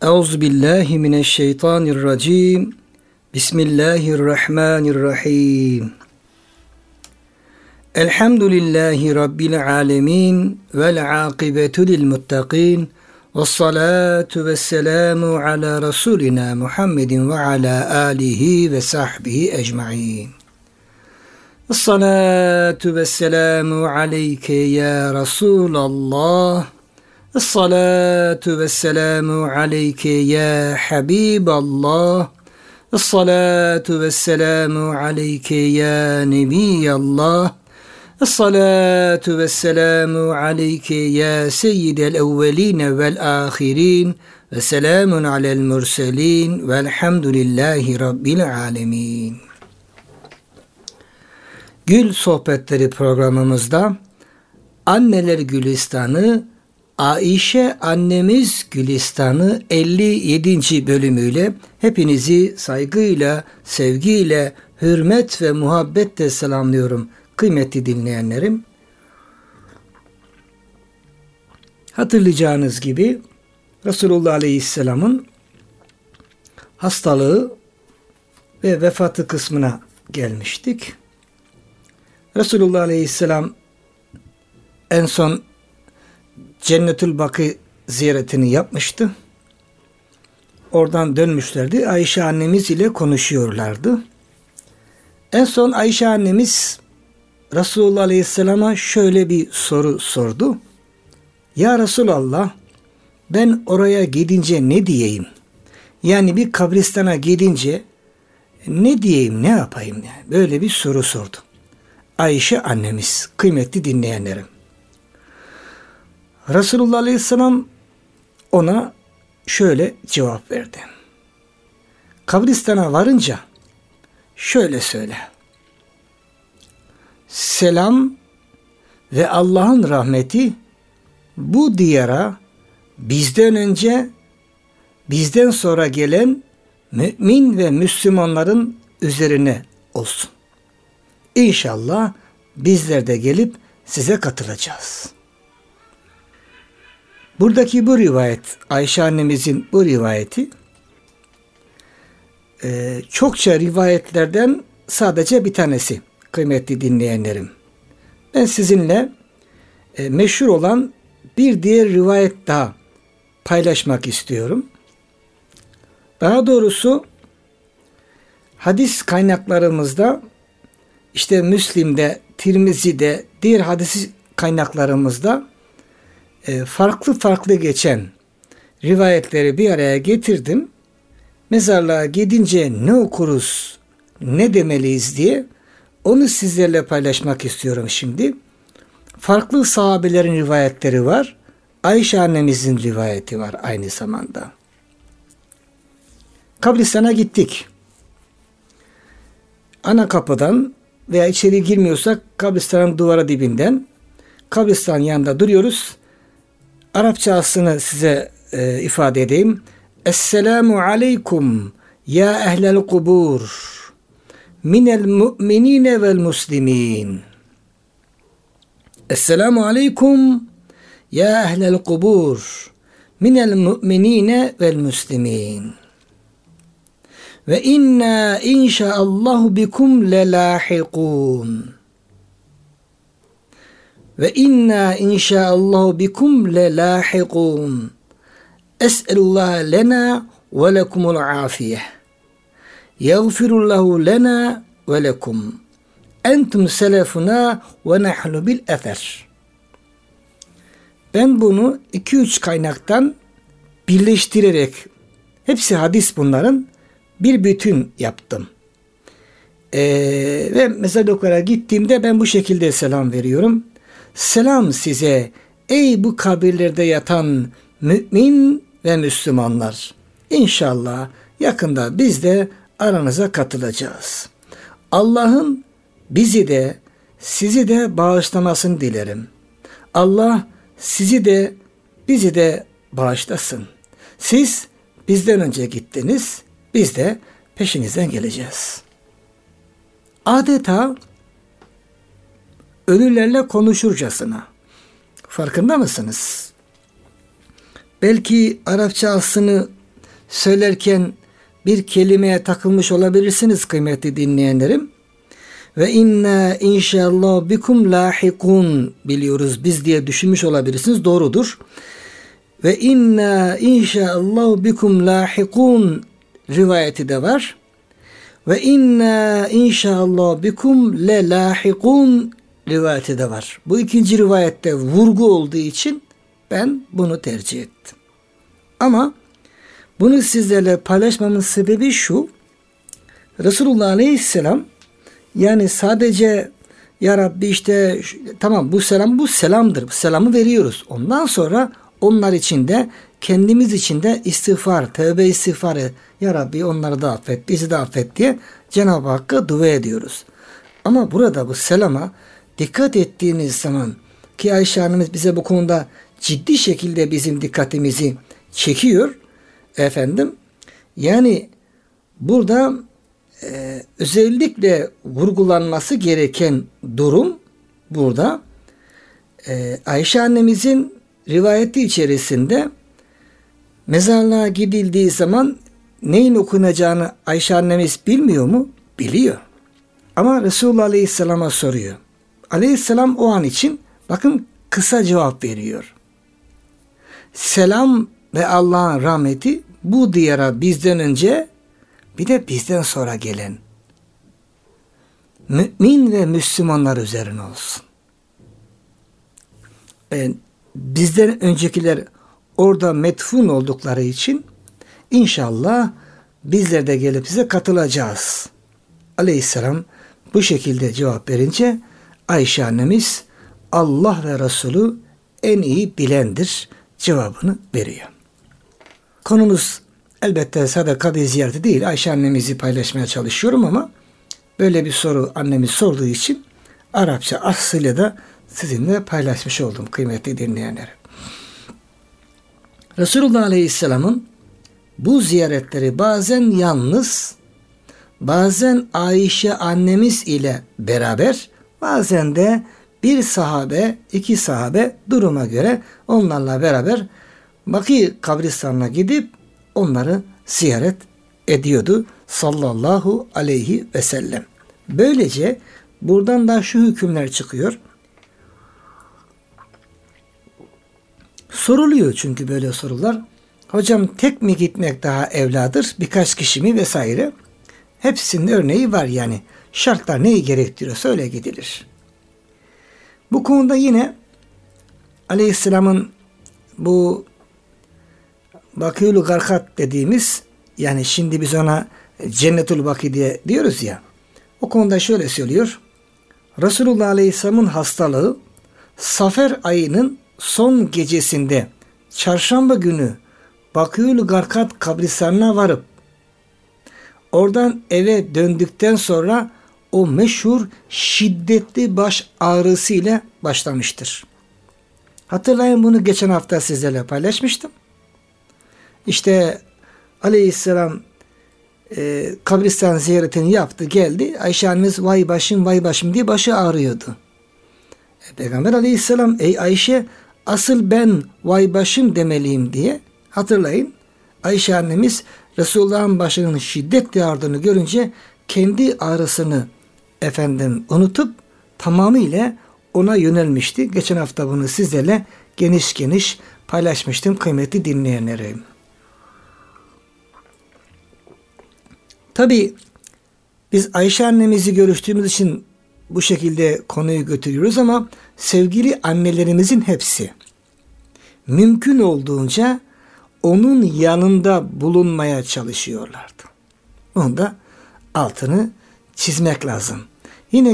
Euzubillahimineşşeytanirracim. Bismillahirrahmanirrahim. Elhamdülillahi Rabbil alemin. Vel akibetu lil muttaqin. Vessalatu vesselamu ala Resulina Muhammedin ve ala alihi ve sahbihi ecma'in. Esselatu vesselamu aleyke ya Resulallah. Esselatu vesselamu aleyke ya Habiballah. Esselatu vesselamu aleyke ya Nebiyallah. Esselatu vesselamu aleyke ya Seyyidel evveline vel ahirin. Ve selamun alel murselin. Velhamdülillahi Rabbil alemin. Gül Sohbetleri programımızda Anneler Gülistanı, Ayşe Annemiz Gülistanı 57. bölümüyle hepinizi saygıyla, sevgiyle, hürmet ve muhabbetle selamlıyorum kıymetli dinleyenlerim. Hatırlayacağınız gibi Resulullah Aleyhisselam'ın hastalığı ve vefatı kısmına gelmiştik. Resulullah Aleyhisselam en son Cennetül Bakı ziyaretini yapmıştı. Oradan dönmüşlerdi. Ayşe annemiz ile konuşuyorlardı. En son Ayşe annemiz Resulullah Aleyhisselam'a şöyle bir soru sordu. Ya Resulallah, ben oraya gidince ne diyeyim? Yani bir kabristana gidince ne diyeyim, ne yapayım? Yani böyle bir soru sordu. Ayşe annemiz, kıymetli dinleyenlerim. Resulullah Aleyhisselam ona şöyle cevap verdi. Kabristana varınca şöyle söyle. Selam ve Allah'ın rahmeti bu diyara bizden önce, bizden sonra gelen mümin ve Müslümanların üzerine olsun. İnşallah bizler de gelip size katılacağız. Buradaki bu rivayet, Ayşe annemizin bu rivayeti çokça rivayetlerden sadece bir tanesi kıymetli dinleyenlerim. Ben sizinle meşhur olan bir diğer rivayet daha paylaşmak istiyorum. Daha doğrusu hadis kaynaklarımızda işte Müslim'de, Tirmizi'de, diğer hadis kaynaklarımızda farklı geçen rivayetleri bir araya getirdim. Mezarlığa gidince ne okuruz, ne demeliyiz diye onu sizlerle paylaşmak istiyorum şimdi. Farklı sahabelerin rivayetleri var. Ayşe annemizin rivayeti var aynı zamanda. Kabristan'a gittik. Ana kapıdan veya içeri girmiyorsak kabristanın duvara dibinden kabristan yanında duruyoruz. Arapçasını size ifade edeyim. Esselamu aleykum ya ehlel kubur minel mu'minine vel muslimin. Esselamu aleykum ya ehlel kubur minel mu'minine vel muslimin. Ve inna inşaallahu bikum lelâhikûn. Ve inna inşaallahu bikum lelâhikûn. Es'elullah lena ve lekumul afiyeh. Yağfirullahu lena ve lekum. Entum selefuna ve nahnu bil efer. Ben bunu 2-3 kaynaktan birleştirerek, hepsi hadis bunların, bir bütün yaptım. Ve mezarlıklara gittiğimde ben bu şekilde selam veriyorum. Selam size ey bu kabirlerde yatan mümin ve Müslümanlar. İnşallah yakında biz de aranıza katılacağız. Allah'ın bizi de sizi de bağışlamasını dilerim. Allah sizi de bizi de bağışlasın. Siz bizden önce gittiniz, biz de peşinizden geleceğiz. Adeta ölülerle konuşurcasına. Farkında mısınız? Belki Arapça aslını söylerken bir kelimeye takılmış olabilirsiniz kıymetli dinleyenlerim. Ve inna inşallah bikum lahikun biliyoruz biz diye düşünmüş olabilirsiniz. Doğrudur. Ve inna inşallah bikum lahikun rivayeti de var. Ve inna inşallah bikum le lahikun rivayeti de var. Bu ikinci rivayette vurgu olduğu için ben bunu tercih ettim. Ama bunu sizlerle paylaşmamın sebebi şu. Resulullah Aleyhisselam yani sadece ya Rabbi işte tamam bu selamdır. Bu selamı veriyoruz. Ondan sonra onlar için de kendimiz için de istiğfar, tövbe istiğfarı ya Rabbi onları da affet, bizi de affet diye Cenab-ı Hakk'a dua ediyoruz. Ama burada bu selama dikkat ettiğiniz zaman ki Ayşe annemiz bize bu konuda ciddi şekilde bizim dikkatimizi çekiyor. Efendim yani burada özellikle vurgulanması gereken durum burada Ayşe annemizin rivayeti içerisinde mezarlığa gidildiği zaman neyin okunacağını Ayşe annemiz bilmiyor mu? Biliyor. Ama Resulullah Aleyhisselam'a soruyor. Aleyhisselam o an için bakın kısa cevap veriyor. Selam ve Allah'ın rahmeti bu diyara bizden önce bir de bizden sonra gelen mümin ve Müslümanlar üzerine olsun. Bizden öncekiler orada metfun oldukları için inşallah bizler de gelip size katılacağız. Aleyhisselam bu şekilde cevap verince Ayşe annemiz Allah ve Resulü en iyi bilendir cevabını veriyor. Konumuz elbette sadece kabir ziyareti değil. Ayşe annemizi paylaşmaya çalışıyorum ama böyle bir soru annemiz sorduğu için Arapça aslıyla da sizinle paylaşmış oldum kıymetli dinleyenlerim. Resulullah Aleyhisselam'ın bu ziyaretleri bazen yalnız, bazen Ayşe annemiz ile beraber, bazen de bir sahabe, iki sahabe duruma göre onlarla beraber Baki kabristanına gidip onları ziyaret ediyordu sallallahu aleyhi ve sellem. Böylece buradan da şu hükümler çıkıyor. Soruluyor çünkü böyle sorular. Hocam tek mi gitmek daha evladır? Birkaç kişi mi vesaire? Hepsinin örneği var yani. Şartlar neyi gerektiriyorsa öyle gidilir. Bu konuda yine Aleyhisselam'ın bu Bakî'ül Garkat dediğimiz yani şimdi biz ona Cennetül Baki diye diyoruz ya. O konuda şöyle söylüyor. Resulullah Aleyhisselam'ın hastalığı Safer ayının son gecesinde çarşamba günü Bakî'ül Garkat kabristanına varıp oradan eve döndükten sonra o meşhur şiddetli baş ağrısı ile başlamıştır. Hatırlayın bunu geçen hafta sizlerle paylaşmıştım. İşte Aleyhisselam kabristan ziyaretini yaptı geldi. Ayşe annemiz vay başım diye başı ağrıyordu. Peygamber Aleyhisselam ey Ayşe asıl ben vay başım demeliyim diye hatırlayın. Ayşe annemiz Resulullah'ın başının şiddetle ağrıdığını görünce kendi ağrısını unutup tamamıyla ona yönelmişti. Geçen hafta bunu sizlerle geniş paylaşmıştım kıymetli dinleyenlerim. Tabi biz Ayşe annemizi görüştüğümüz için bu şekilde konuyu götürüyoruz ama sevgili annelerimizin hepsi mümkün olduğunca onun yanında bulunmaya çalışıyorlardı. Bunu da altını çizmek lazım. Yine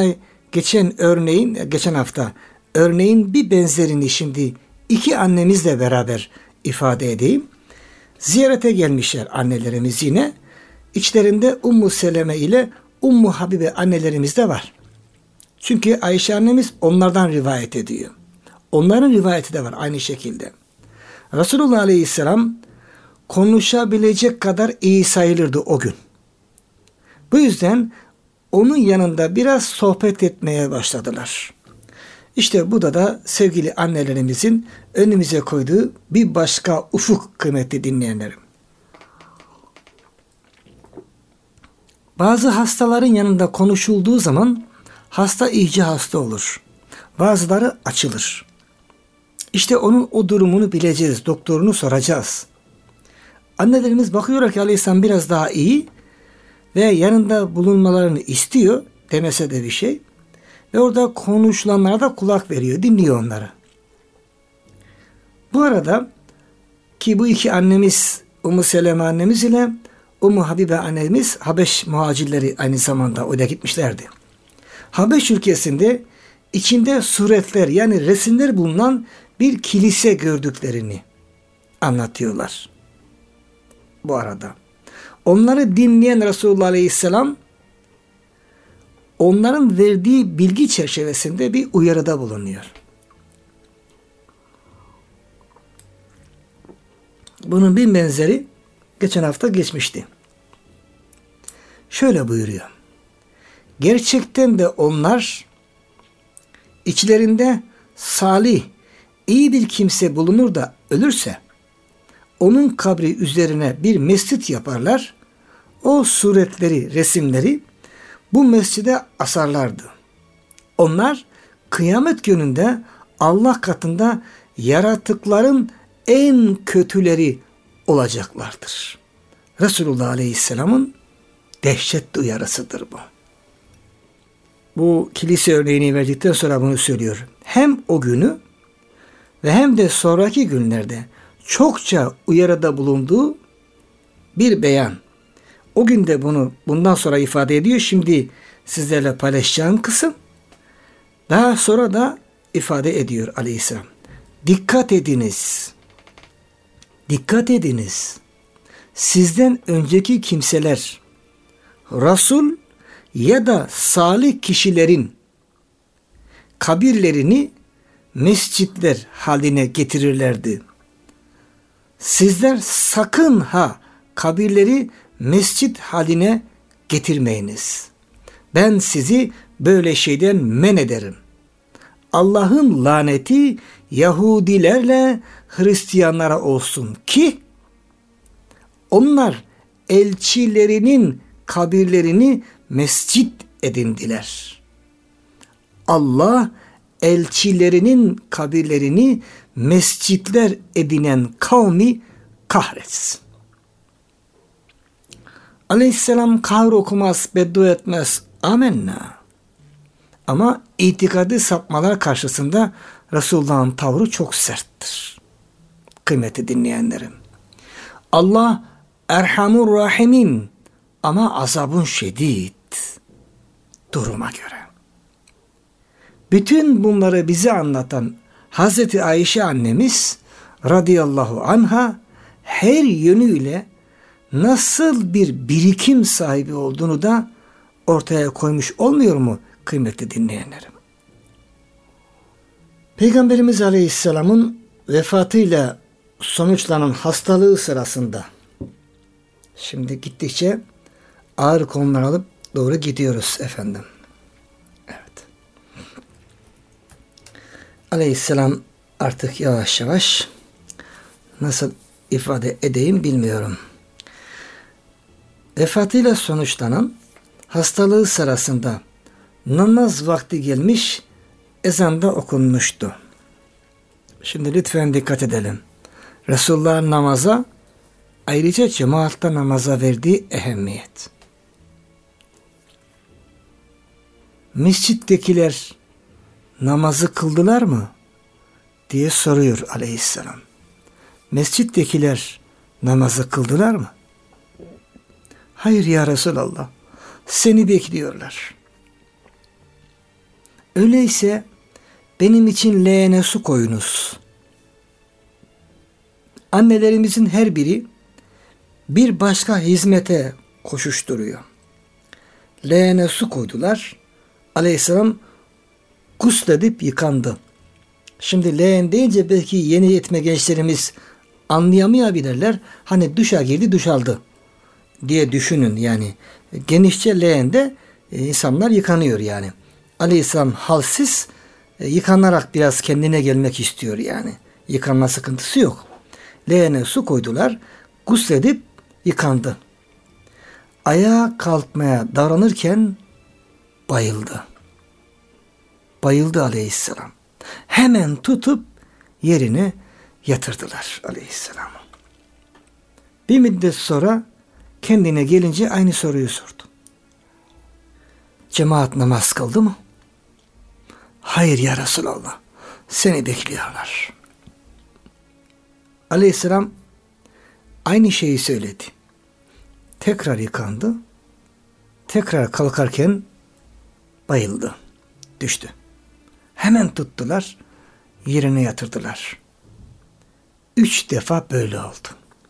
geçen hafta örneğin bir benzerini şimdi iki annemizle beraber ifade edeyim. Ziyarete gelmişler annelerimiz yine. İçlerinde Ummu Seleme ile Ummu Habibe annelerimiz de var. Çünkü Ayşe annemiz onlardan rivayet ediyor. Onların rivayeti de var aynı şekilde. Resulullah Aleyhisselam konuşabilecek kadar iyi sayılırdı o gün. Bu yüzden onun yanında biraz sohbet etmeye başladılar. İşte bu da sevgili annelerimizin önümüze koyduğu bir başka ufuk kıymetli dinleyenlerim. Bazı hastaların yanında konuşulduğu zaman hasta iyice hasta olur. Bazıları açılır. İşte onun o durumunu bileceğiz. Doktorunu soracağız. Annelerimiz bakıyor ki Aleyhisselam biraz daha iyi ve yanında bulunmalarını istiyor. Demese de bir şey. Ve orada konuşulanlara da kulak veriyor. Dinliyor onları. Bu arada ki bu iki annemiz Ummu Seleme annemiz ile Ummu Habibe annemiz Habeş muhacirleri aynı zamanda oraya gitmişlerdi. Habeş ülkesinde içinde suretler yani resimler bulunan bir kilise gördüklerini anlatıyorlar. Bu arada onları dinleyen Resulullah Aleyhisselam onların verdiği bilgi çerçevesinde bir uyarıda bulunuyor. Bunun bir benzeri geçen hafta geçmişti. Şöyle buyuruyor. Gerçekten de onlar içlerinde salih, iyi bir kimse bulunur da ölürse onun kabri üzerine bir mescit yaparlar. O suretleri, resimleri bu mescide asarlardı. Onlar kıyamet gününde Allah katında yaratıkların en kötüleri olacaklardır. Resulullah Aleyhisselam'ın dehşetli uyarısıdır bu. Bu kilise örneğini verdikten sonra bunu söylüyor. Hem o günü ve hem de sonraki günlerde çokça uyarıda bulunduğu bir beyan. O gün de bunu bundan sonra ifade ediyor. Şimdi sizlerle paylaşacağım kısım. Daha sonra da ifade ediyor Aleyhisselam. Dikkat ediniz. Dikkat ediniz. Sizden önceki kimseler Resul ya da salih kişilerin kabirlerini mescitler haline getirirlerdi. Sizler sakın ha kabirleri mescit haline getirmeyiniz. Ben sizi böyle şeyden men ederim. Allah'ın laneti Yahudilerle Hristiyanlara olsun ki onlar elçilerinin kabirlerini mescit edindiler. Allah elçilerinin kabirlerini mescitler edinen kavmi kahretsin. Aleyhisselam kahr okumaz, beddua etmez. Amenna. Ama itikadi sapmalar karşısında Resulullah'ın tavrı çok serttir. Kıymetli dinleyenlerim. Allah Erhamur Rahimin ama azabun şedid duruma göre. Bütün bunları bize anlatan Hazreti Ayşe annemiz radıyallahu anha her yönüyle nasıl bir birikim sahibi olduğunu da ortaya koymuş olmuyor mu kıymetli dinleyenlerim? Peygamberimiz Aleyhisselam'ın vefatıyla sonuçlanan hastalığı sırasında şimdi gittikçe ağır konular alıp doğru gidiyoruz efendim. Evet. Aleyhisselam artık yavaş yavaş nasıl ifade edeyim bilmiyorum. Vefatıyla sonuçlanan hastalığı sırasında namaz vakti gelmiş, ezan da okunmuştu. Şimdi lütfen dikkat edelim. Resulullah'ın namaza, ayrıca cemaatle namaza verdiği ehemmiyet. Mescittekiler namazı kıldılar mı diye soruyor Aleyhisselam. Mescittekiler namazı kıldılar mı? Hayır ya Resulallah, seni bekliyorlar. Öyleyse benim için leğene su koyunuz. Annelerimizin her biri bir başka hizmete koşuşturuyor. Leğene su koydular. Aleyhisselam gusledip yıkandı. Şimdi leğen deyince belki yeni yetme gençlerimiz anlayamayabilirler. Hani duşa girdi, duş aldı diye düşünün yani. Genişçe leğende insanlar yıkanıyor yani. Aleyhisselam halsiz yıkanarak biraz kendine gelmek istiyor yani. Yıkanma sıkıntısı yok. Leğene su koydular. Gusledip yıkandı. ayağa kalkmaya davranırken bayıldı. Bayıldı aleyhisselam. Hemen tutup yerine yatırdılar aleyhisselamı. Bir müddet sonra kendine gelince aynı soruyu sordu. Cemaat namaz kıldı mı? Hayır ya Resulallah. Seni bekliyorlar. Aleyhisselam aynı şeyi söyledi. Tekrar yıkandı. Tekrar kalkarken bayıldı. Düştü. Hemen tuttular. Yerine yatırdılar. 3 defa böyle oldu.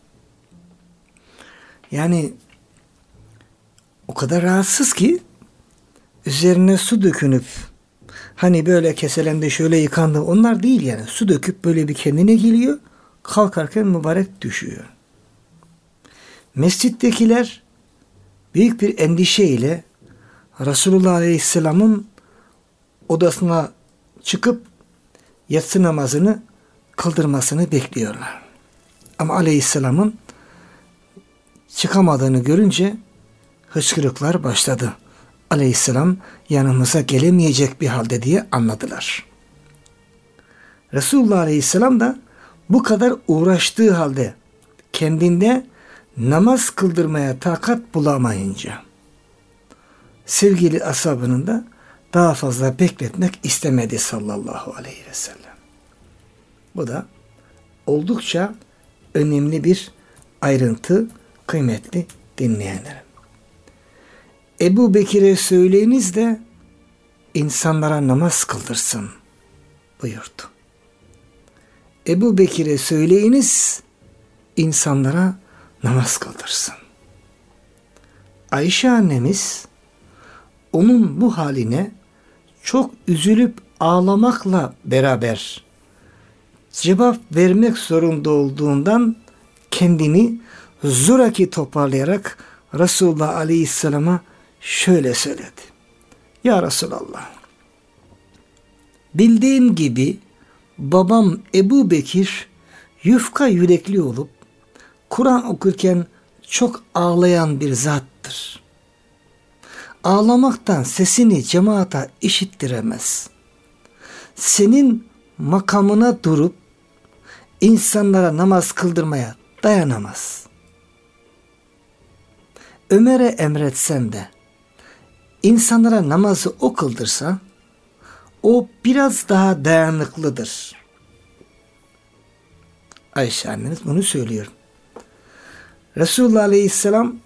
Yani o kadar rahatsız ki üzerine su dökünüp hani böyle keselendi şöyle yıkandı onlar değil yani. Su döküp böyle bir kendine geliyor. Kalkarken mübarek düşüyor. Mescittekiler büyük bir endişeyle Resulullah Aleyhisselam'ın odasına çıkıp yatsı namazını kıldırmasını bekliyorlar. Ama Aleyhisselam'ın çıkamadığını görünce hıçkırıklar başladı. Aleyhisselam yanımıza gelemeyecek bir halde diye anladılar. Resulullah Aleyhisselam da bu kadar uğraştığı halde kendinde namaz kıldırmaya takat bulamayınca sevgili ashabının da daha fazla bekletmek istemedi sallallahu aleyhi ve sellem. Bu da oldukça önemli bir ayrıntı, kıymetli dinleyenlerim. Ebu Bekir'e söyleyiniz de insanlara namaz kıldırsın buyurdu. Ebu Bekir'e söyleyiniz insanlara namaz kıldırsın. Ayşe annemiz onun bu haline çok üzülüp ağlamakla beraber cevap vermek zorunda olduğundan kendini zoraki toparlayarak Resulullah Aleyhisselam'a şöyle söyledi. Ya Resulallah, bildiğin gibi babam Ebu Bekir yufka yürekli olup Kur'an okurken çok ağlayan bir zattır. Ağlamaktan sesini cemaata işittiremez. Senin makamına durup insanlara namaz kıldırmaya dayanamaz. Ömer'e emretsen de insanlara namazı o kıldırsa o biraz daha dayanıklıdır. Ayşe annemiz bunu söylüyor. Resulullah Aleyhisselam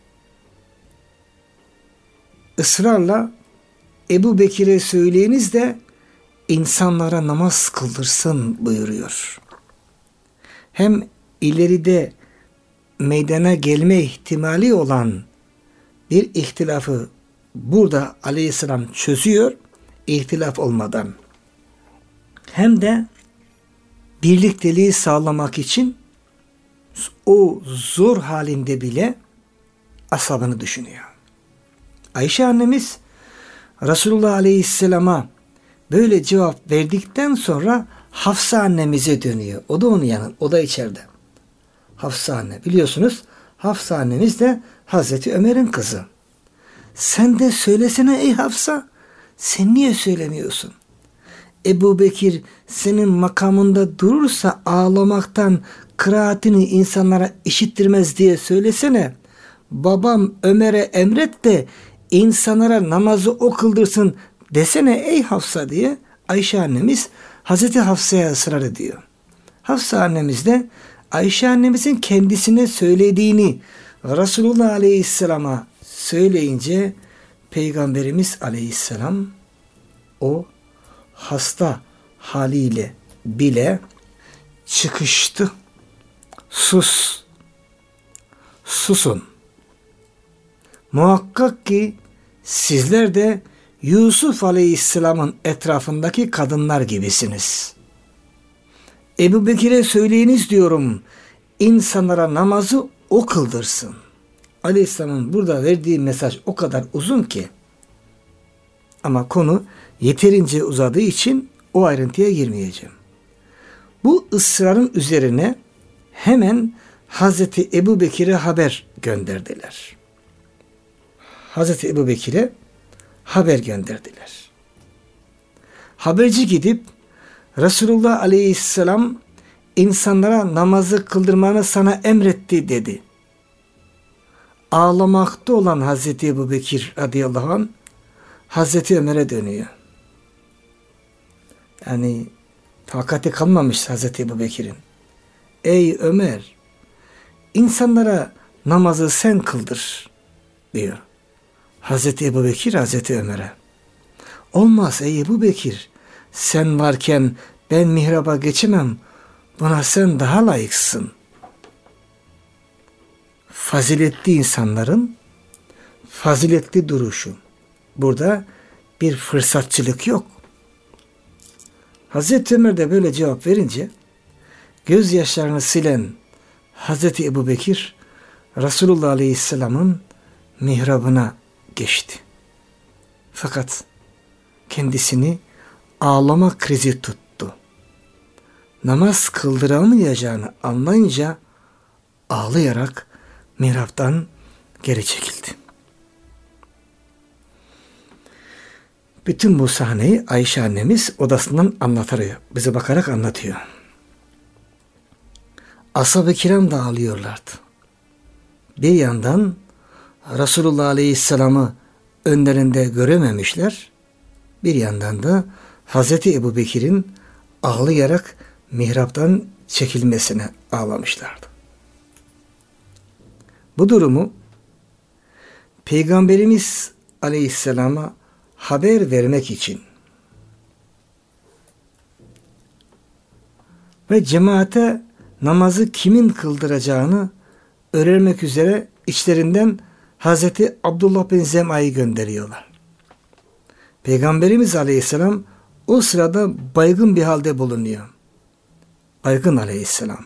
ısrarla Ebu Bekir'e söyleyiniz de insanlara namaz kıldırsın buyuruyor. Hem ileride meydana gelme ihtimali olan bir ihtilafı burada Aleyhisselam çözüyor ihtilaf olmadan. Hem de birlikteliği sağlamak için o zor halinde bile ashabını düşünüyor. Ayşe annemiz Resulullah Aleyhisselam'a böyle cevap verdikten sonra Hafsa annemize dönüyor. O da onun yanında, o da içeride. Hafsa anne biliyorsunuz Hafsa annemiz de Hazreti Ömer'in kızı. Sen de söylesene ey Hafsa, sen niye söylemiyorsun? Ebu Bekir senin makamında durursa ağlamaktan kıraatini insanlara işittirmez diye söylesene. Babam Ömer'e emret de insanlara namazı o kıldırsın desene ey Hafsa diye Ayşe annemiz Hazreti Hafsa'ya ısrar ediyor. Hafsa annemiz de Ayşe annemizin kendisine söylediğini Resulullah Aleyhisselam'a söyleyince Peygamberimiz Aleyhisselam o hasta haliyle bile çıkıştı. Susun. Muhakkak ki sizler de Yusuf Aleyhisselam'ın etrafındaki kadınlar gibisiniz. Ebu Bekir'e söyleyiniz diyorum, insanlara namazı o kıldırsın. Aleyhisselam'ın burada verdiği mesaj o kadar uzun ki, ama konu yeterince uzadığı için o ayrıntıya girmeyeceğim. Bu ısrarın üzerine hemen Hazreti Ebu Bekir'e haber gönderdiler. Hazreti Ebubekir'e haber gönderdiler. Haberci gidip Resulullah Aleyhisselam insanlara namazı kıldırmanı sana emretti dedi. Ağlamakta olan Hazreti Ebubekir radıyallahu anh Hazreti Ömer'e dönüyor. Yani takati kalmamış Hazreti Ebubekir'in. Ey Ömer, insanlara namazı sen kıldır diyor. Hazreti Ebubekir Hazreti Ömer'e. Olmaz ey Ebubekir, sen varken ben mihraba geçemem, buna sen daha layıksın. Faziletli insanların faziletli duruşu. Burada bir fırsatçılık yok. Hazreti Ömer de böyle cevap verince gözyaşlarını silen Hazreti Ebubekir Resulullah Aleyhisselam'ın mihrabına geçti. Fakat kendisini ağlama krizi tuttu. Namaz kıldıramayacağını anlayınca ağlayarak mihraptan geri çekildi. Bütün bu sahneyi Ayşe annemiz odasından anlatıyor. Bize bakarak anlatıyor. Ashab-ı kiram da ağlıyorlardı. Bir yandan Resulullah Aleyhisselam'ı önlerinde görememişler. Bir yandan da Hazreti Ebubekir'in ağlayarak mihraptan çekilmesine ağlamışlardı. Bu durumu Peygamberimiz Aleyhisselam'a haber vermek için ve cemaate namazı kimin kıldıracağını öğrenmek üzere içlerinden Hazreti Abdullah bin Zem'a'yı gönderiyorlar. Peygamberimiz Aleyhisselam o sırada baygın bir halde bulunuyor. Baygın Aleyhisselam.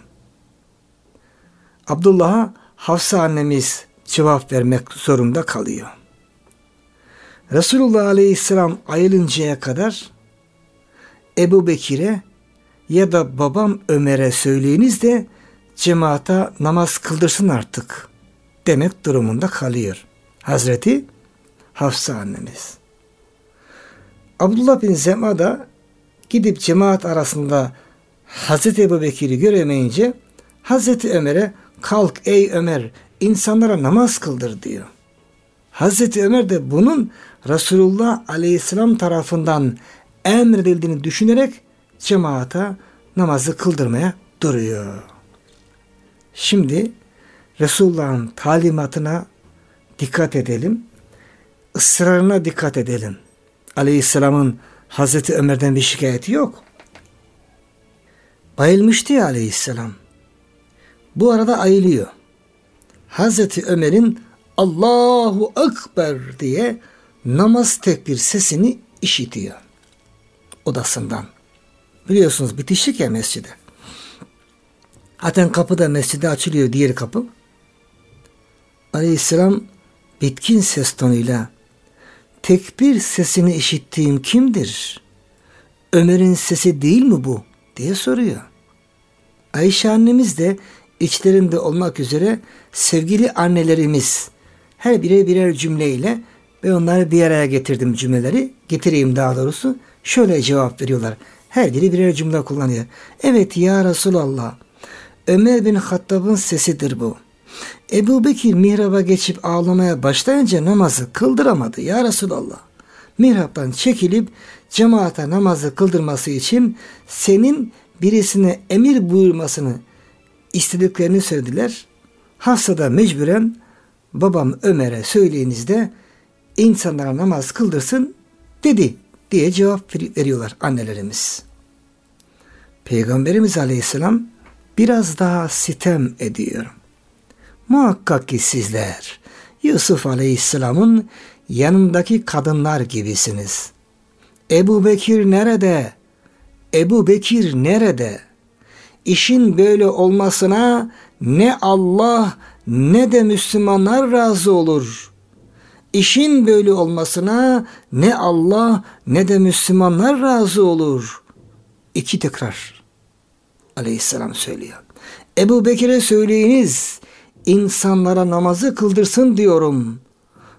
Abdullah'a Hafsa annemiz cevap vermek zorunda kalıyor. Resulullah Aleyhisselam ayılıncaya kadar Ebubekir'e ya da babam Ömer'e söyleyiniz de cemaata namaz kıldırsın artık demek durumunda kalıyor Hazreti Hafsa annemiz. Abdullah bin Zem'a da gidip cemaat arasında Hazreti Ebubekir'i göremeyince Hazreti Ömer'e kalk ey Ömer insanlara namaz kıldır diyor. Hazreti Ömer de bunun Resulullah Aleyhisselam tarafından emredildiğini düşünerek cemaata namazı kıldırmaya duruyor. Şimdi Resulullah'ın talimatına dikkat edelim. Israrına dikkat edelim. Aleyhisselam'ın Hazreti Ömer'den bir şikayeti yok. Bayılmıştı ya Aleyhisselam. Bu arada ayılıyor. Hazreti Ömer'in Allahu Ekber diye namaz tekbir sesini işitiyor odasından. Biliyorsunuz bitişik ya mescide. Zaten kapı da mescide açılıyor, diğer kapı. Aleyhisselam bitkin ses tonuyla tekbir sesini işittiğim kimdir? Ömer'in sesi değil mi bu? Diye soruyor. Ayşe annemiz de içlerinde olmak üzere sevgili annelerimiz her birer cümleyle ve onları bir araya getirdim cümleleri. Getireyim daha doğrusu. Şöyle cevap veriyorlar. Her biri birer cümle kullanıyor. Evet ya Resulallah. Ömer bin Hattab'ın sesidir bu. Ebubekir mihraba geçip ağlamaya başlayınca namazı kıldıramadı ya Resulallah. Mihraptan çekilip cemaate namazı kıldırması için senin birisine emir buyurmasını istediklerini söylediler. Hafsa da mecburen babam Ömer'e söyleyiniz de insanlara namaz kıldırsın dedi diye cevap veriyorlar annelerimiz. Peygamberimiz Aleyhisselam biraz daha sitem ediyor. Muhakkak ki sizler Yusuf Aleyhisselam'ın yanındaki kadınlar gibisiniz. Ebubekir nerede? Ebubekir nerede? İşin böyle olmasına ne Allah ne de Müslümanlar razı olur. İşin böyle olmasına ne Allah ne de Müslümanlar razı olur. 2 tekrar Aleyhisselam söylüyor. Ebubekir'e söyleyiniz, insanlara namazı kıldırsın diyorum.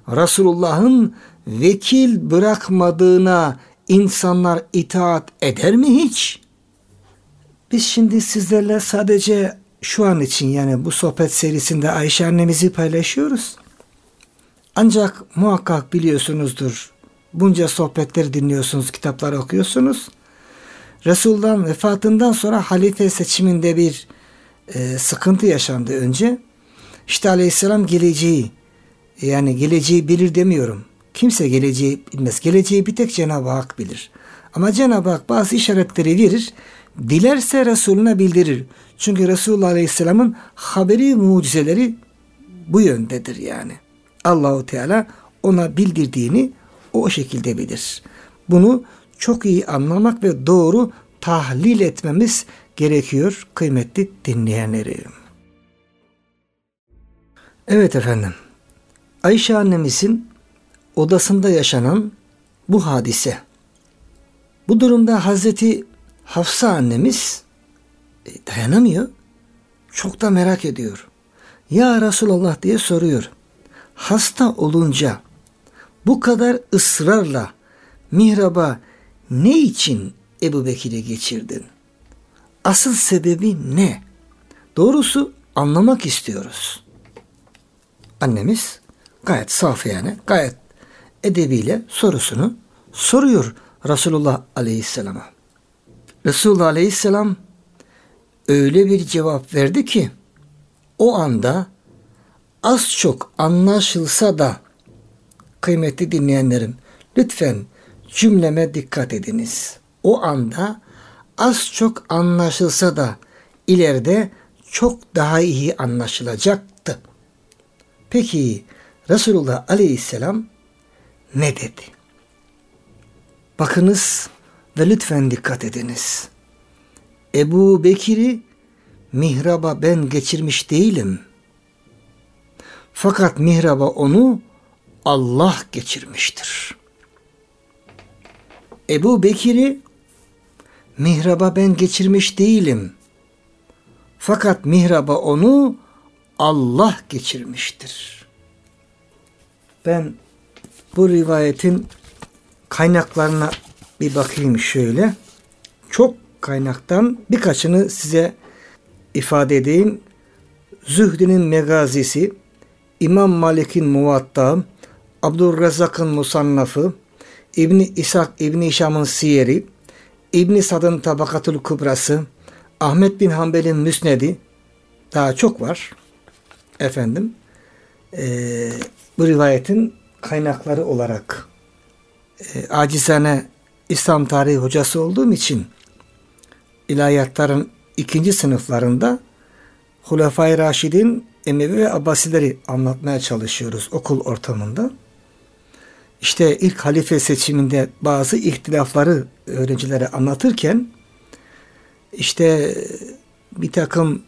Resulullah'ın vekil bırakmadığına insanlar itaat eder mi hiç? Biz şimdi sizlerle sadece şu an için, yani bu sohbet serisinde Ayşe annemizi paylaşıyoruz. Ancak muhakkak biliyorsunuzdur, bunca sohbetleri dinliyorsunuz, kitaplar okuyorsunuz. Resulullah'ın vefatından sonra halife seçiminde bir sıkıntı yaşandı önce. İşte Aleyhisselam geleceği, yani geleceği bilir demiyorum. Kimse geleceği bilmez. Geleceği bir tek Cenab-ı Hak bilir. Ama Cenab-ı Hak bazı işaretleri verir. Dilerse Resulüne bildirir. Çünkü Resulullah Aleyhisselam'ın haberi, mucizeleri bu yöndedir yani. Allahu Teala ona bildirdiğini o şekilde bilir. Bunu çok iyi anlamak ve doğru tahlil etmemiz gerekiyor kıymetli dinleyenlerim. Evet efendim. Ayşe annemizin odasında yaşanan bu hadise. Bu durumda Hazreti Hafsa annemiz dayanamıyor. Çok da merak ediyor. Ya Resulallah diye soruyor. Hasta olunca bu kadar ısrarla mihraba ne için Ebu Bekir'i geçirdin? Asıl sebebi ne? Doğrusu anlamak istiyoruz. Annemiz gayet saf, yani gayet edebiyle sorusunu soruyor Resulullah Aleyhisselam'a. Resulullah Aleyhisselam öyle bir cevap verdi ki o anda az çok anlaşılsa da, kıymetli dinleyenlerim, lütfen cümleme dikkat ediniz. O anda az çok anlaşılsa da ileride çok daha iyi anlaşılacaktı. Peki Resulullah Aleyhisselam ne dedi? Bakınız ve lütfen dikkat ediniz. Ebu Bekir'i mihraba ben geçirmiş değilim. Fakat mihraba onu Allah geçirmiştir. Ebu Bekir'i mihraba ben geçirmiş değilim. Fakat mihraba onu Allah geçirmiştir. Ben bu rivayetin kaynaklarına bir bakayım şöyle. Çok kaynaktan birkaçını size ifade edeyim. Zühdü'nün Megazisi, İmam Malik'in Muvatta, Abdurrezzak'ın Musannafı, İbni İshak İbni Hişam'ın Siyeri, İbni Sad'ın Tabakatul Kubrası, Ahmet bin Hanbel'in Müsnedi, daha çok var. Efendim, bu rivayetin kaynakları olarak acizane İslam tarihi hocası olduğum için ilahiyatların ikinci sınıflarında Hulefai Raşidin, Emevi ve Abbasileri anlatmaya çalışıyoruz okul ortamında. İşte ilk halife seçiminde bazı ihtilafları öğrencilere anlatırken işte bir takım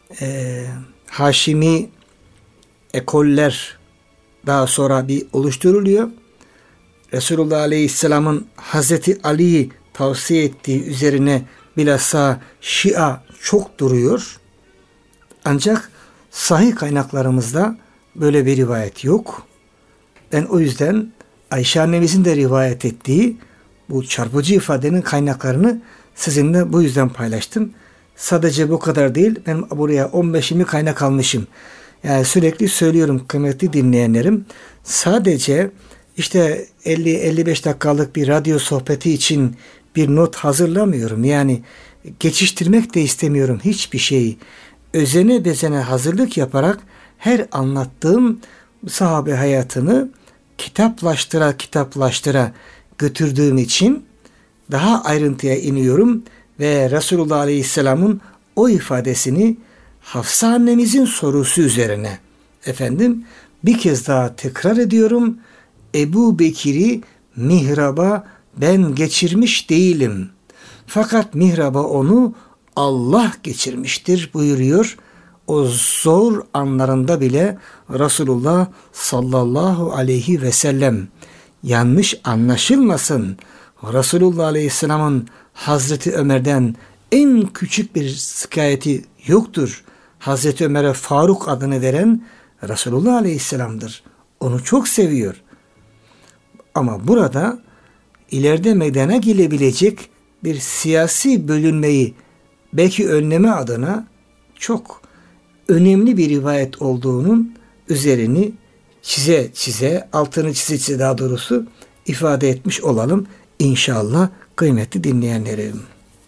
Haşimi ekoller daha sonra bir oluşturuluyor. Resulullah Aleyhisselam'ın Hazreti Ali'yi tavsiye ettiği üzerine bilhassa Şia çok duruyor. Ancak sahih kaynaklarımızda böyle bir rivayet yok. Ben o yüzden Ayşe annemizin de rivayet ettiği bu çarpıcı ifadenin kaynaklarını sizinle bu yüzden paylaştım. Sadece bu kadar değil. Ben buraya 15-20 kaynak almışım. Yani sürekli söylüyorum kıymetli dinleyenlerim. Sadece işte 50-55 dakikalık bir radyo sohbeti için bir not hazırlamıyorum. Yani geçiştirmek de istemiyorum hiçbir şeyi. Özene bezene hazırlık yaparak her anlattığım sahabe hayatını kitaplaştıra götürdüğüm için daha ayrıntıya iniyorum ve Resulullah Aleyhisselam'ın o ifadesini Hafsa annemizin sorusu üzerine bir kez daha tekrar ediyorum. Ebu Bekir'i mihraba ben geçirmiş değilim. Fakat mihraba onu Allah geçirmiştir buyuruyor. O zor anlarında bile Resulullah sallallahu aleyhi ve sellem, yanlış anlaşılmasın, Resulullah Aleyhisselam'ın Hazreti Ömer'den en küçük bir şikayeti yoktur. Hazreti Ömer'e Faruk adını veren Resulullah Aleyhisselam'dır. Onu çok seviyor. Ama burada ileride meydana gelebilecek bir siyasi bölünmeyi belki önleme adına çok önemli bir rivayet olduğunun üzerini çize, altını çize daha doğrusu ifade etmiş olalım inşallah kıymetli dinleyenlerim.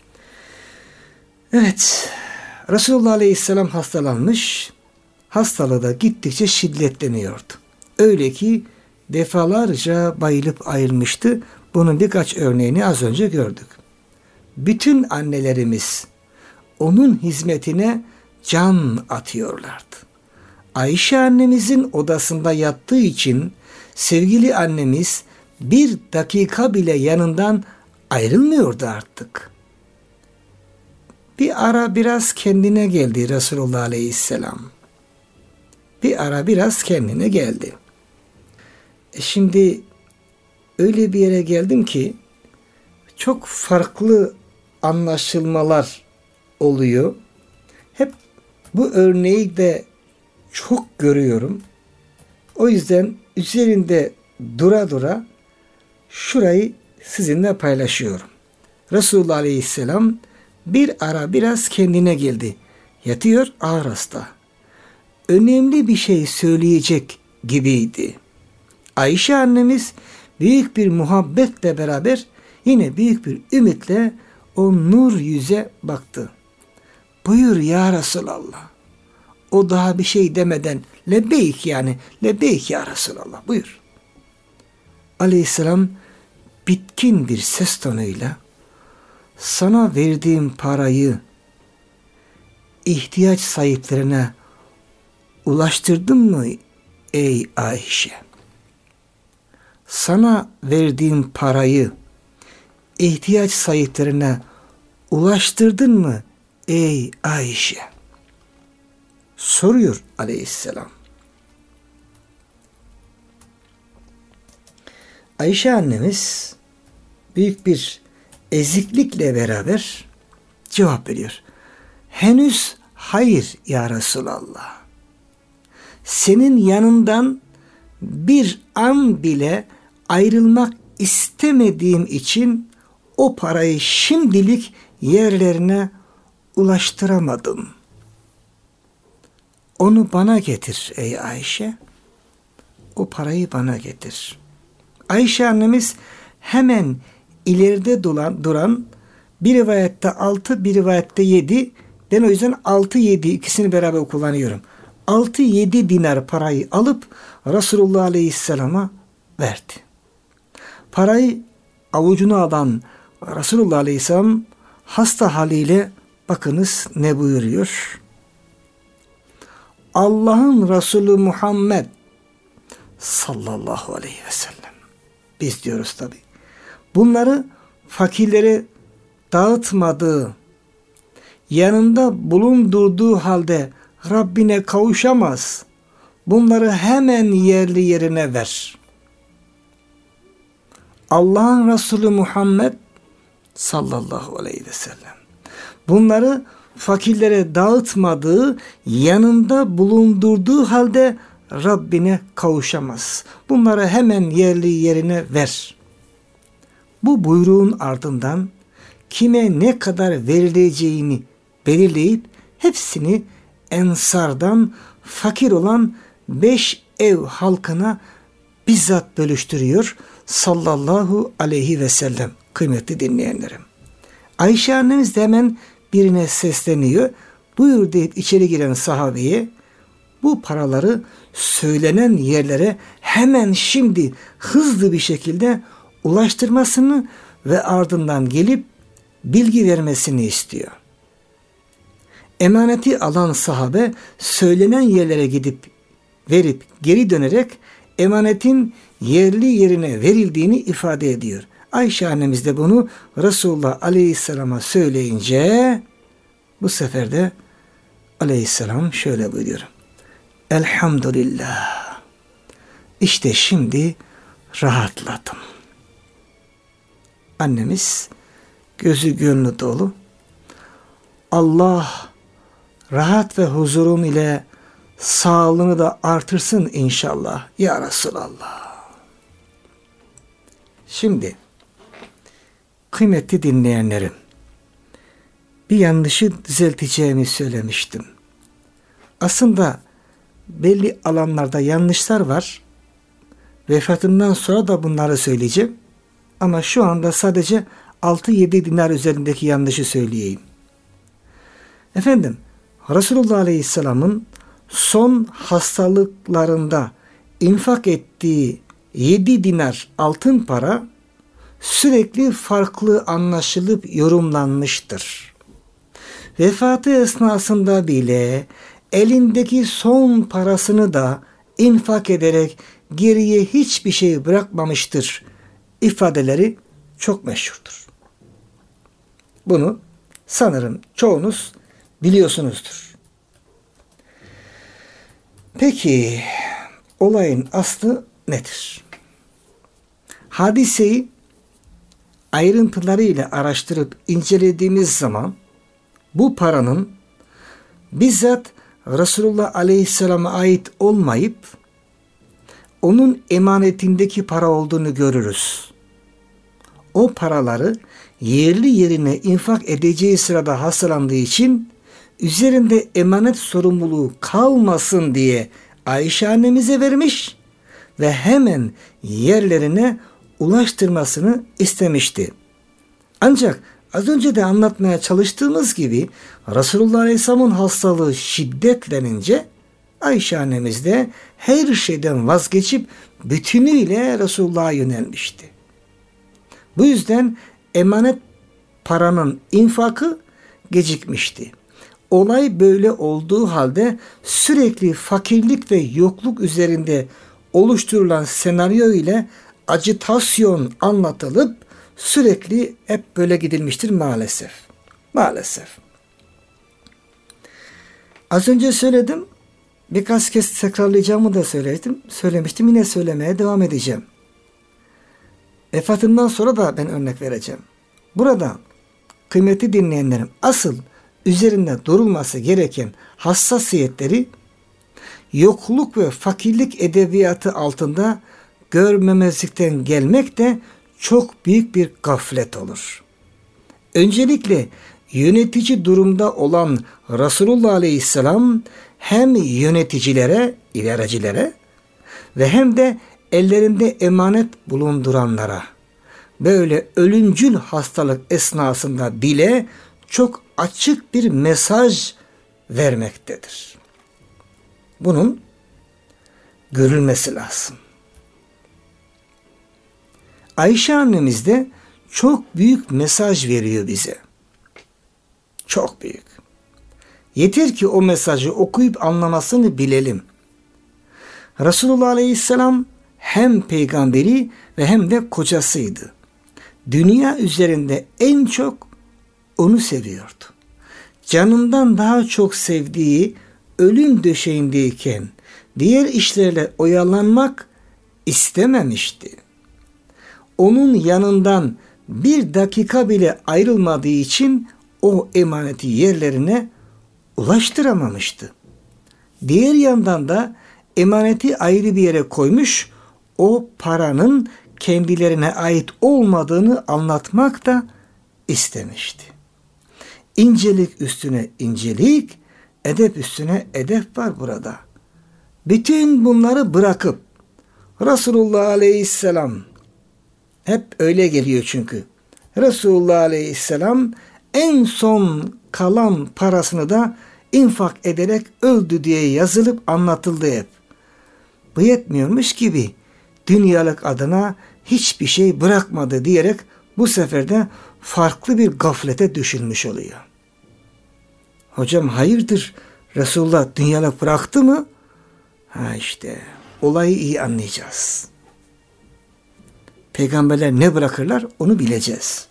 Evet, Resulullah Aleyhisselam hastalanmış, hastalığı da gittikçe şiddetleniyordu. Öyle ki defalarca bayılıp ayılmıştı. Bunun birkaç örneğini az önce gördük. Bütün annelerimiz onun hizmetine can atıyorlardı. Ayşe annemizin odasında yattığı için sevgili annemiz bir dakika bile yanından ayrılmıyordu artık. Bir ara biraz kendine geldi Resulullah Aleyhisselam. Bir ara biraz kendine geldi. Şimdi öyle bir yere geldim ki çok farklı anlaşılmalar oluyor. Hep bu örneği de çok görüyorum. O yüzden üzerinde dura dura şurayı sizinle paylaşıyorum. Resulullah Aleyhisselam bir ara biraz kendine geldi. Yatıyor ağır hasta. Önemli bir şey söyleyecek gibiydi. Ayşe annemiz büyük bir muhabbetle beraber yine büyük bir ümitle o nur yüze baktı. Buyur ya Resulallah. O daha bir şey demeden lebbeyk yani lebbeyk ya Resulallah buyur. Aleyhisselam bitkin bir ses tonuyla sana verdiğim parayı ihtiyaç sahiplerine ulaştırdın mı ey Ayşe? Sana verdiğim parayı ihtiyaç sahiplerine ulaştırdın mı ey Ayşe? Soruyor Aleyhisselam. Ayşe annemiz büyük bir eziklikle beraber cevap veriyor. Henüz hayır ya Resulallah. Senin yanından bir an bile ayrılmak istemediğim için o parayı şimdilik yerlerine ulaştıramadım. Onu bana getir ey Ayşe. O parayı bana getir. Ayşe annemiz hemen ileride duran bir rivayette 6, bir rivayette 7. Ben o yüzden 6-7 ikisini beraber kullanıyorum. 6-7 dinar parayı alıp Resulullah Aleyhisselam'a verdi. Parayı avucuna alan Resulullah Aleyhisselam hasta haliyle bakınız ne buyuruyor? Allah'ın Resulü Muhammed sallallahu aleyhi ve sellem. Biz diyoruz tabi. Bunları fakirlere dağıtmadığı, yanında bulundurduğu halde Rabbine kavuşamaz. Bunları hemen yerli yerine ver. Allah'ın Resulü Muhammed sallallahu aleyhi ve sellem. Bunları fakirlere dağıtmadığı, yanında bulundurduğu halde Rabbine kavuşamaz. Bunları hemen yerli yerine ver. Bu buyruğun ardından kime ne kadar verileceğini belirleyip hepsini Ensardan fakir olan 5 ev halkına bizzat bölüştürüyor sallallahu aleyhi ve sellem. Kıymetli dinleyenlerim. Ayşe annemiz de hemen birine sesleniyor. Buyur deyip içeri giren sahabeye bu paraları söylenen yerlere hemen şimdi hızlı bir şekilde ulaştırmasını ve ardından gelip bilgi vermesini istiyor. Emaneti alan sahabe söylenen yerlere gidip verip geri dönerek emanetin yerli yerine verildiğini ifade ediyor. Ayşe annemiz de bunu Resulullah Aleyhisselam'a söyleyince bu sefer de Aleyhisselam şöyle buyuruyor. Elhamdülillah. İşte şimdi rahatladım. Annemiz gözü gönlü dolu. Allah rahat ve huzurun ile sağlığını da artırsın inşallah ya Resulallah. Şimdi kıymetli dinleyenlerim, bir yanlışı düzelteceğimi söylemiştim. Aslında belli alanlarda yanlışlar var. Vefatından sonra da bunları söyleyeceğim. Ama şu anda sadece 6-7 dinar üzerindeki yanlışı söyleyeyim. Efendim, Resulullah Aleyhisselam'ın son hastalıklarında infak ettiği 7 dinar altın para sürekli farklı anlaşılıp yorumlanmıştır. Vefatı esnasında bile elindeki son parasını da infak ederek geriye hiçbir şey bırakmamıştır ifadeleri çok meşhurdur. Bunu sanırım çoğunuz biliyorsunuzdur. Peki olayın aslı nedir? Hadiseyi ayrıntılarıyla araştırıp incelediğimiz zaman bu paranın bizzat Resulullah Aleyhisselam'a ait olmayıp onun emanetindeki para olduğunu görürüz. O paraları yerli yerine infak edeceği sırada hastalandığı için üzerinde emanet sorumluluğu kalmasın diye Ayşe annemize vermiş ve hemen yerlerine ulaştırmasını istemişti. Ancak az önce de anlatmaya çalıştığımız gibi Resulullah Aleyhisselam'ın hastalığı şiddetlenince Ayşe annemiz de her şeyden vazgeçip bütünüyle Resulullah'a yönelmişti. Bu yüzden emanet paranın infakı gecikmişti. Olay böyle olduğu halde sürekli fakirlik ve yokluk üzerinde oluşturulan senaryo ile ajitasyon anlatılıp sürekli hep böyle gidilmiştir maalesef. Maalesef. Az önce söyledim. Birkaç kez tekrarlayacağımı da söylemiştim. Yine söylemeye devam edeceğim. Vefatından sonra da ben örnek vereceğim. Burada kıymetli dinleyenlerim asıl üzerinde durulması gereken hassasiyetleri yokluk ve fakirlik edebiyatı altında görmemezlikten gelmek de çok büyük bir gaflet olur. Öncelikle yönetici durumda olan Resulullah Aleyhisselam hem yöneticilere, idarecilere ve hem de ellerinde emanet bulunduranlara böyle ölümcül hastalık esnasında bile çok açık bir mesaj vermektedir. Bunun görülmesi lazım. Ayşe annemiz de çok büyük mesaj veriyor bize. Çok büyük. Yeter ki o mesajı okuyup anlamasını bilelim. Resulullah Aleyhisselam hem peygamberi ve hem de kocasıydı. Dünya üzerinde en çok onu seviyordu. Canından daha çok sevdiği ölüm döşeğindeyken diğer işlerle oyalanmak istememişti. Onun yanından bir dakika bile ayrılmadığı için o emaneti yerlerine ulaştıramamıştı. Diğer yandan da emaneti ayrı bir yere koymuş, o paranın kendilerine ait olmadığını anlatmak da istemişti. İncelik üstüne incelik, edep üstüne edep var burada. Bütün bunları bırakıp Resulullah Aleyhisselam hep öyle geliyor çünkü. Resulullah Aleyhisselam en son kalan parasını da infak ederek öldü diye yazılıp anlatıldı hep. Bu yetmiyormuş gibi dünyalık adına hiçbir şey bırakmadı diyerek bu sefer de farklı bir gaflete düşülmüş oluyor. Hocam hayırdır, Resulullah dünyalık bıraktı mı? Ha işte olayı iyi anlayacağız. Peygamberler ne bırakırlar onu bileceğiz.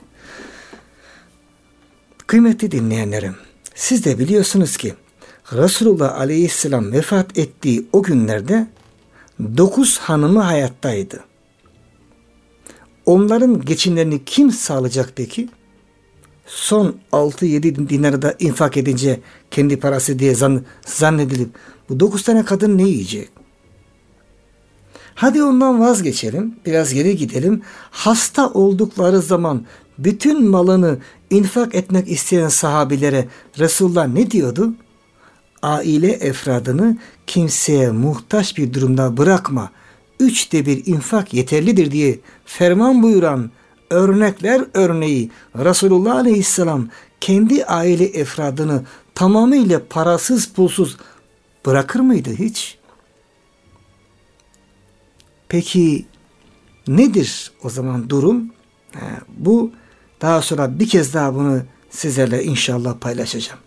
Kıymetli dinleyenlerim, siz de biliyorsunuz ki Resulullah Aleyhisselam vefat ettiği o günlerde 9 hanımı hayattaydı. Onların geçimlerini kim sağlayacak peki? son 6-7 dinarı da infak edince kendi parası diye zannedilip bu 9 tane kadın ne yiyecek? Hadi ondan vazgeçelim. Biraz geri gidelim. Hasta oldukları zaman bütün malını infak etmek isteyen sahabilere Resulullah ne diyordu? Aile efradını kimseye muhtaç bir durumda bırakma. 3'te 1 infak yeterlidir diye ferman buyuran örnekler örneği Resulullah Aleyhisselam kendi aile efradını tamamıyla parasız pulsuz bırakır mıydı hiç? Peki nedir o zaman durum? Bu daha sonra bir kez daha bunu sizlerle inşallah paylaşacağım.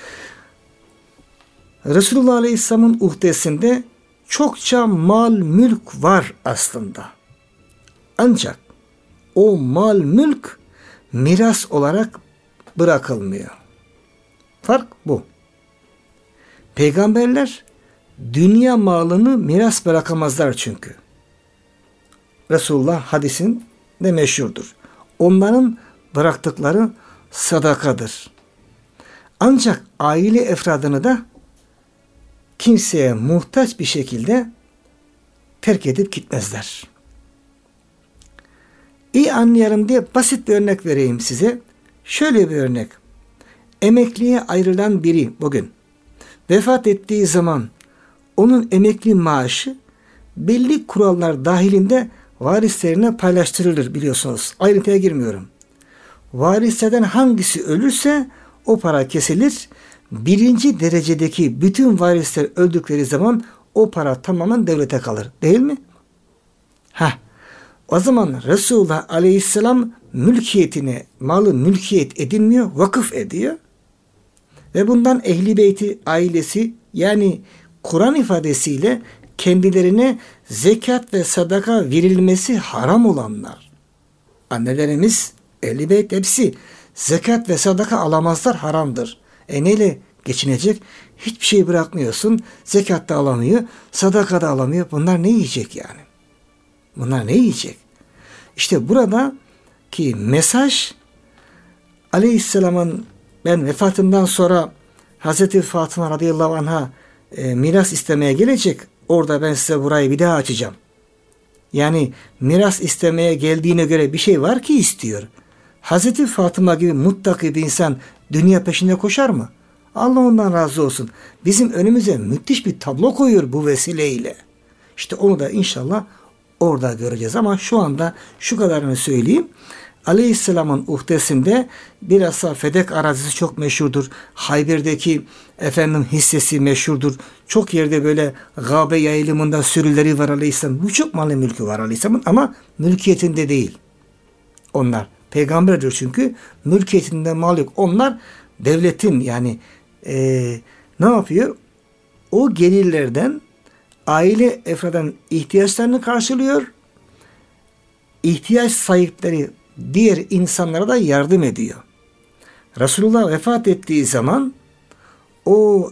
Resulullah Aleyhisselam'ın uhdesinde çokça mal mülk var aslında. Ancak o mal mülk miras olarak bırakılmıyor. Fark bu. Peygamberler dünya malını miras bırakamazlar çünkü. Resulullah hadisinde meşhurdur. Onların bıraktıkları sadakadır. Ancak aile efradını da kimseye muhtaç bir şekilde terk edip gitmezler. İyi anlayalım diye basit bir örnek vereyim size. Şöyle bir örnek. Emekliye ayrılan biri bugün vefat ettiği zaman onun emekli maaşı belli kurallar dahilinde varislerine paylaştırılır biliyorsunuz. Ayrıntıya girmiyorum. Varislerden hangisi ölürse o para kesilir. 1. derecedeki bütün varisler öldükleri zaman o para tamamen devlete kalır. Değil mi? O zaman Resulullah Aleyhisselam mülkiyetine, malı mülkiyet edinmiyor, vakıf ediyor. Ve bundan Ehl-i Beyti ailesi yani Kur'an ifadesiyle kendilerine zekat ve sadaka verilmesi haram olanlar. Annelerimiz, Ehl-i Beyt hepsi zekat ve sadaka alamazlar, haramdır. Neyle geçinecek? Hiçbir şey bırakmıyorsun. Zekat da alamıyor, sadaka da alamıyor. Bunlar ne yiyecek yani? Bunlar ne yiyecek? İşte buradaki mesaj Aleyhisselam'ın ben vefatımdan sonra Hazreti Fatıma radıyallahu anh'a miras istemeye gelecek. Orada ben size burayı bir daha açacağım. Yani miras istemeye geldiğine göre bir şey var ki istiyor. Hazreti Fatıma gibi muttaki bir insan dünya peşinde koşar mı? Allah ondan razı olsun. Bizim önümüze müthiş bir tablo koyuyor bu vesileyle. İşte onu da inşallah orada göreceğiz ama şu anda şu kadarını söyleyeyim. Aleyhisselam'ın uhdesinde bilhassa Fedek arazisi çok meşhurdur. Hayber'deki hissesi meşhurdur. Çok yerde böyle gâbe yayılımında sürüleri var Aleyhisselam. Bu çok malı mülkü var Aleyhisselam'ın ama mülkiyetinde değil. Onlar peygamberdir çünkü mülkiyetinde mal yok. Onlar devletin yani ne yapıyor? O gelirlerden aile efradının ihtiyaçlarını karşılıyor. İhtiyaç sahipleri diğer insanlara da yardım ediyor. Resulullah vefat ettiği zaman o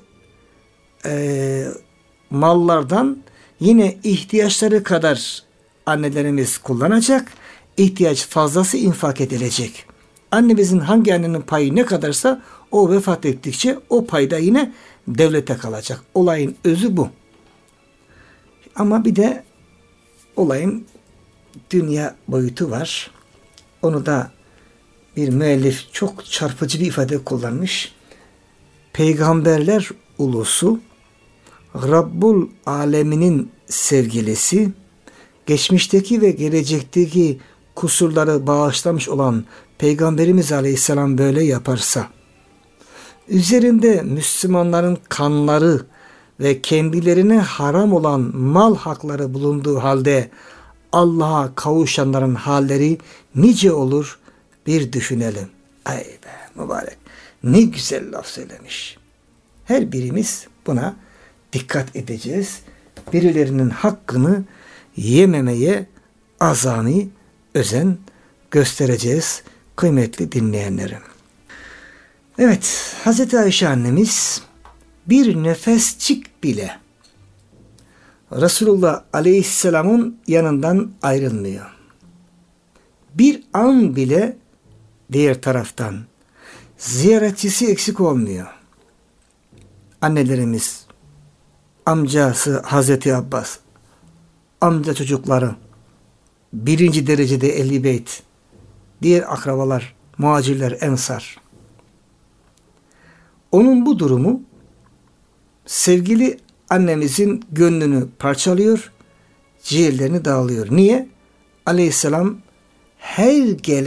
mallardan yine ihtiyaçları kadar annelerimiz kullanacak. İhtiyaç fazlası infak edilecek. Annemizin hangi annenin payı ne kadarsa o vefat ettikçe o payda yine devlete kalacak. Olayın özü bu. Ama bir de olayın dünya boyutu var. Onu da bir müellif çok çarpıcı bir ifade kullanmış. Peygamberler ulusu, Rabbul Aleminin sevgilisi, geçmişteki ve gelecekteki kusurları bağışlamış olan Peygamberimiz Aleyhisselam böyle yaparsa, üzerinde Müslümanların kanları ve kendilerine haram olan mal hakları bulunduğu halde Allah'a kavuşanların halleri nice olur bir düşünelim. Ay be mübarek. Ne güzel laf söylemiş. Her birimiz buna dikkat edeceğiz. Birilerinin hakkını yememeye azami özen göstereceğiz kıymetli dinleyenlerim. Evet, Hazreti Ayşe annemiz bir nefesçik bile Resulullah Aleyhisselam'ın yanından ayrılmıyor. Bir an bile diğer taraftan ziyaretçisi eksik olmuyor. Annelerimiz, amcası Hazreti Abbas, amca çocukları, birinci derecede Ehl-i Beyt, diğer akrabalar, muhacirler, ensar. Onun bu durumu sevgili annemizin gönlünü parçalıyor, ciğerlerini dağılıyor. Niye? Aleyhisselam her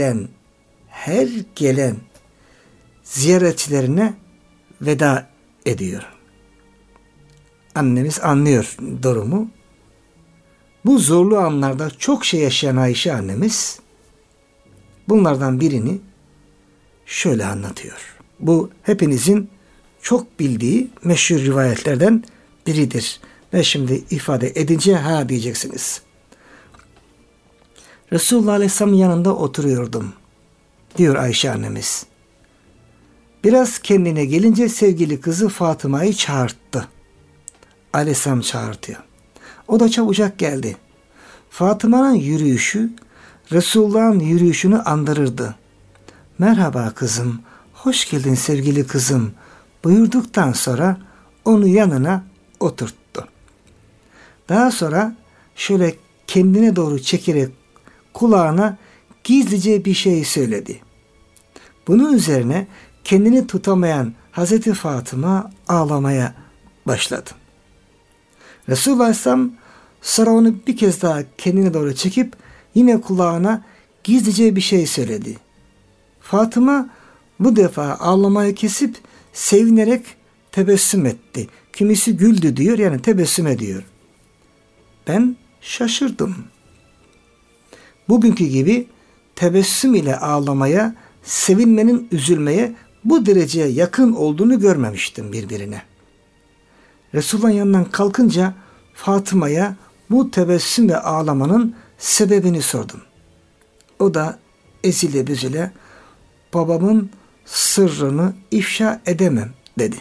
gelen ziyaretçilerine veda ediyor. Annemiz anlıyor durumu. Bu zorlu anlarda çok şey yaşayan Ayşe annemiz bunlardan birini şöyle anlatıyor. Bu hepinizin çok bildiği meşhur rivayetlerden biridir. Ve şimdi ifade edince ha diyeceksiniz. Resulullah Aleyhisselam'ın yanında oturuyordum, diyor Ayşe annemiz. Biraz kendine gelince sevgili kızı Fatıma'yı çağırttı. Aleyhisselam çağırtıyor. O da çabucak geldi. Fatıma'nın yürüyüşü Resulullah'ın yürüyüşünü andırırdı. Merhaba kızım, hoş geldin sevgili kızım buyurduktan sonra onu yanına oturttu. Daha sonra şöyle kendine doğru çekerek kulağına gizlice bir şey söyledi. Bunun üzerine kendini tutamayan Hazreti Fatıma ağlamaya başladı. Resulullah Aleyhisselam sonra onu bir kez daha kendine doğru çekip yine kulağına gizlice bir şey söyledi. Fatıma bu defa ağlamayı kesip sevinerek tebessüm etti. Kimisi güldü diyor, yani tebessüm ediyor. Ben şaşırdım. Bugünkü gibi tebessüm ile ağlamaya, sevinmenin üzülmeye bu dereceye yakın olduğunu görmemiştim birbirine. Resulullah'ın yanından kalkınca Fatıma'ya bu tebessüm ve ağlamanın sebebini sordum. O da ezile büzüle babamın sırrını ifşa edemem dedi.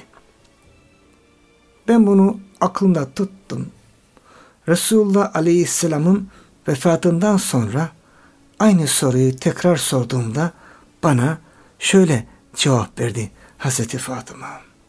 Ben bunu aklımda tuttum. Resulullah Aleyhisselam'ın vefatından sonra aynı soruyu tekrar sorduğumda bana şöyle cevap verdi Hazreti Fatıma.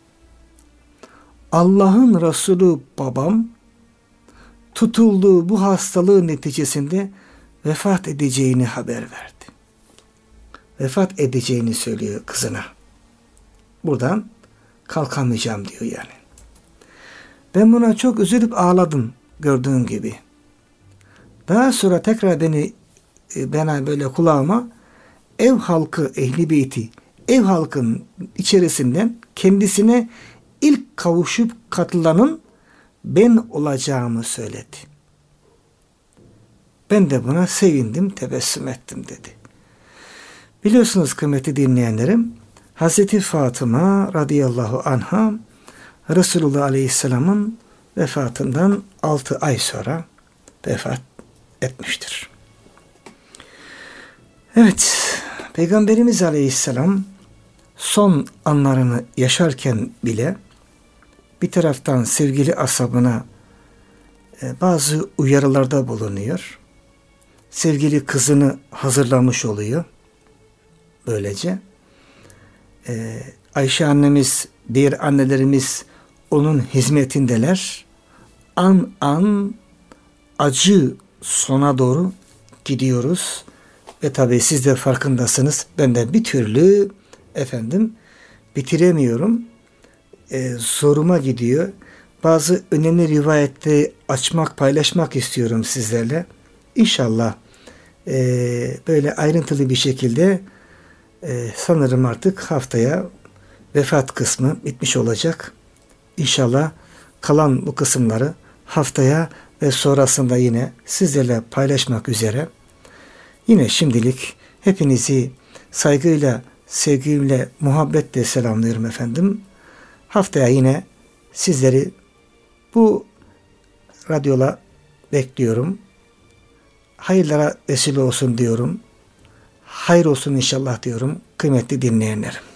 Allah'ın Resulü babam tutulduğu bu hastalığı neticesinde vefat edeceğini haber verdi. Vefat edeceğini söylüyor kızına. Buradan kalkamayacağım diyor yani. Ben buna çok üzülüp ağladım gördüğün gibi. Daha sonra tekrar bana böyle kulağıma ev halkı Ehl-i Beyti, ev halkının içerisinden kendisine ilk kavuşup katılanın ben olacağımı söyledi. Ben de buna sevindim, tebessüm ettim dedi. Biliyorsunuz kıymetli dinleyenlerim, Hazreti Fatıma radıyallahu anha Resulullah Aleyhisselam'ın vefatından 6 ay sonra vefat etmiştir. Evet, Peygamberimiz Aleyhisselam son anlarını yaşarken bile bir taraftan sevgili ashabına bazı uyarılarda bulunuyor. Sevgili kızını hazırlamış oluyor. Böylece Ayşe annemiz, diğer annelerimiz onun hizmetindeler. An an acı sona doğru gidiyoruz. Ve tabii siz de farkındasınız. Ben de bir türlü bitiremiyorum. Zoruma gidiyor. Bazı önemli rivayetleri açmak, paylaşmak istiyorum sizlerle. İnşallah böyle ayrıntılı bir şekilde sanırım artık haftaya vefat kısmı bitmiş olacak. İnşallah kalan bu kısımları haftaya ve sonrasında yine sizlerle paylaşmak üzere. Yine şimdilik hepinizi saygıyla, sevgiyle, muhabbetle selamlıyorum efendim. Haftaya yine sizleri bu radyola bekliyorum. Hayırlara vesile olsun diyorum. Hayır olsun inşallah diyorum kıymetli dinleyenlerim.